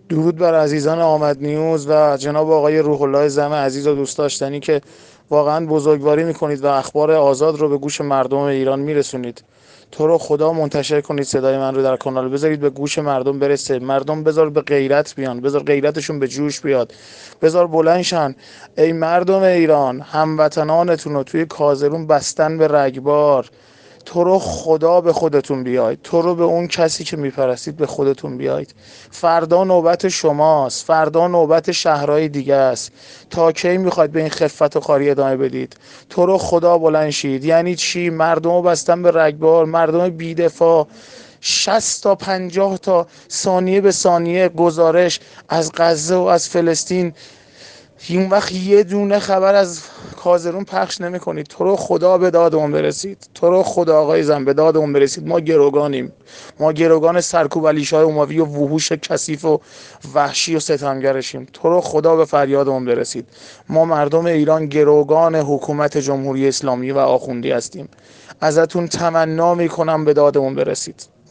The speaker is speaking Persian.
درود بر عزیزان آمد نیوز و جناب آقای روح الله زم عزیز و دوست داشتنی که واقعا بزرگواری میکنید و اخبار آزاد رو به گوش مردم ایران میرسونید. تو رو خدا منتشر کنید صدای من رو در کانال، بذارید به گوش مردم برسه. مردم بذار به غیرت بیان، بذار غیرتشون به جوش بیاد، بذار بلندشن. ای مردم ایران، هموطنانتون رو توی کازرون بستن به رگبار. تو رو خدا به خودتون بیاید، تو رو به اون کسی که میپرستید به خودتون بیاید. فردا نوبت شماست، فردا نوبت شهرهای دیگه است. تا کی میخواید به این خفت و خاری ادامه بدید؟ تو رو خدا بلند شید. یعنی چی؟ مردم رو بستن به رگبار، مردم بیدفاع. 60 تا 50 تا ثانیه به ثانیه گزارش از غزه و از فلسطین. اون وقت یه دونه خبر از کازرون پخش نمی کنید. تو رو خدا به دادمون برسید، تو رو خدا آقای زن به دادمون برسید. ما گروگانیم، ما گروگان سرکوب علیشاه اوموی و وحوش کثیف و وحشی و ستمگرشیم. تو رو خدا به فریادمون برسید. ما مردم ایران گروگان حکومت جمهوری اسلامی و آخوندی هستیم. ازتون تمنا میکنم به دادمون برسید.